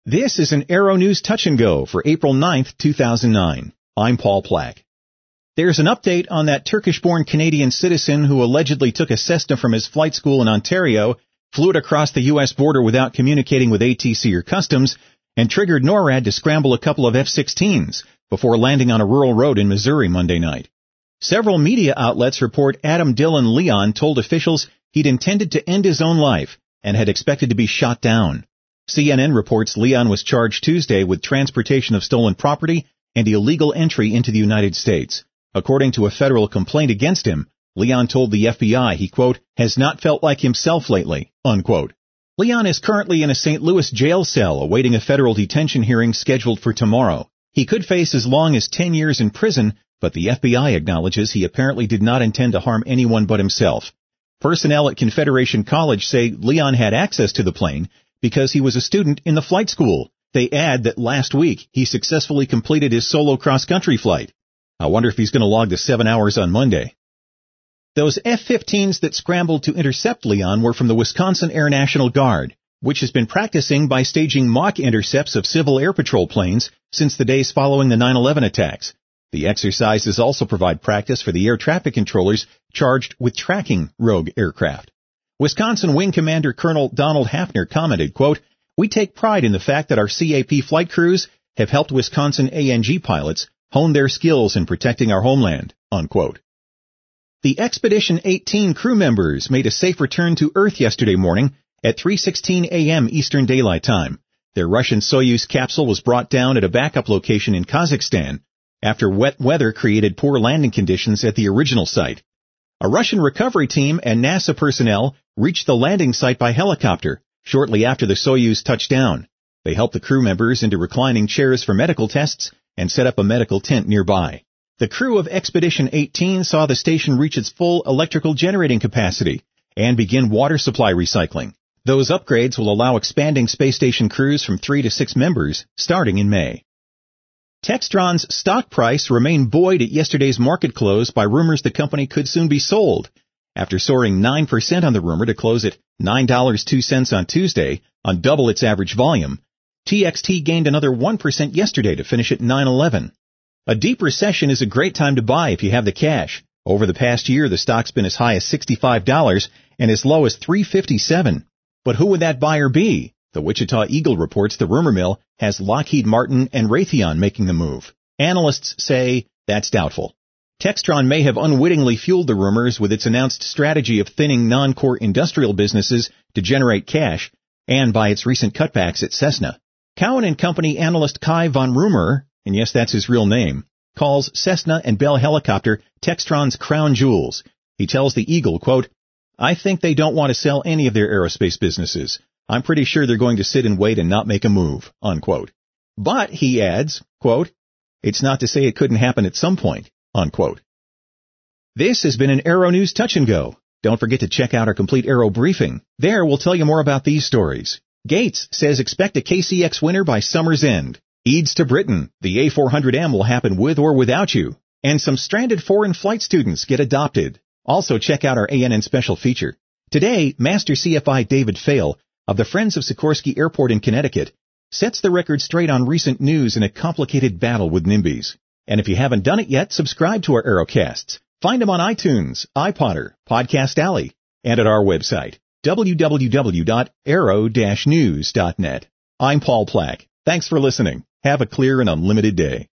This is an Aero News Touch and Go for April 9th, 2009. I'm Paul Plack. There's an update on that Turkish-born Canadian citizen who allegedly took a Cessna from his flight school in Ontario, flew it across the U.S. border without communicating with ATC or Customs, and triggered NORAD to scramble a couple of F-16s before landing on a rural road in Missouri Monday night. Several media outlets report Adam Dylan Leon told officials he'd intended to end his own life and had expected to be shot down. CNN reports Leon was charged Tuesday with transportation of stolen property and illegal entry into the United States. According to a federal complaint against him, Leon told the FBI he, quote, has not felt like himself lately, unquote. Leon is currently in a St. Louis jail cell awaiting a federal detention hearing scheduled for tomorrow. He could face as long as 10 years in prison, but the FBI acknowledges he apparently did not intend to harm anyone but himself. Personnel at Confederation College say Leon had access to the plane because he was a student in the flight school. They add that last week he successfully completed his solo cross-country flight. I wonder if he's going to log the 7 hours on Monday. Those F-15s that scrambled to intercept Leon were from the Wisconsin Air National Guard, which has been practicing by staging mock intercepts of Civil Air Patrol planes since the days following the 9/11 attacks. The exercises also provide practice for the air traffic controllers charged with tracking rogue aircraft. Wisconsin Wing Commander Colonel Donald Hafner commented, quote, we take pride in the fact that our CAP flight crews have helped Wisconsin ANG pilots hone their skills in protecting our homeland, unquote. The Expedition 18 crew members made a safe return to Earth yesterday morning at 3:16 a.m. Eastern Daylight Time. Their Russian Soyuz capsule was brought down at a backup location in Kazakhstan after wet weather created poor landing conditions at the original site. A Russian recovery team and NASA personnel reached the landing site by helicopter shortly after the Soyuz touched down. They helped the crew members into reclining chairs for medical tests and set up a medical tent nearby. The crew of Expedition 18 saw the station reach its full electrical generating capacity and begin water supply recycling. Those upgrades will allow expanding space station crews from 3 to 6 members starting in May. Textron's stock price remained buoyed at yesterday's market close by rumors the company could soon be sold. After soaring 9% on the rumor to close at $9.02 on Tuesday on double its average volume, TXT gained another 1% yesterday to finish at $9.11. A deep recession is a great time to buy if you have the cash. Over the past year, the stock's been as high as $65 and as low as $3.57. But who would that buyer be? The Wichita Eagle reports the rumor mill has Lockheed Martin and Raytheon making the move. Analysts say that's doubtful. Textron may have unwittingly fueled the rumors with its announced strategy of thinning non-core industrial businesses to generate cash and by its recent cutbacks at Cessna. Cowen & Company analyst Kai von Rumohr, and yes, that's his real name, calls Cessna and Bell Helicopter Textron's crown jewels. He tells the Eagle, quote, I think they don't want to sell any of their aerospace businesses. I'm pretty sure they're going to sit and wait and not make a move, unquote. But, he adds, quote, it's not to say it couldn't happen at some point, unquote. This has been an Aero News Touch and Go. Don't forget to check out our complete Aero briefing. There we'll tell you more about these stories. Gates says expect a KCX winner by summer's end. Eads to Britain. The A400M will happen with or without you. And some stranded foreign flight students get adopted. Also check out our ANN special feature. Today, Master CFI David Fail of the Friends of Sikorsky Airport in Connecticut sets the record straight on recent news in a complicated battle with NIMBYs. And if you haven't done it yet, subscribe to our Aerocasts. Find them on iTunes, iPodder, Podcast Alley, and at our website, www.aero-news.net. I'm Paul Plack. Thanks for listening. Have a clear and unlimited day.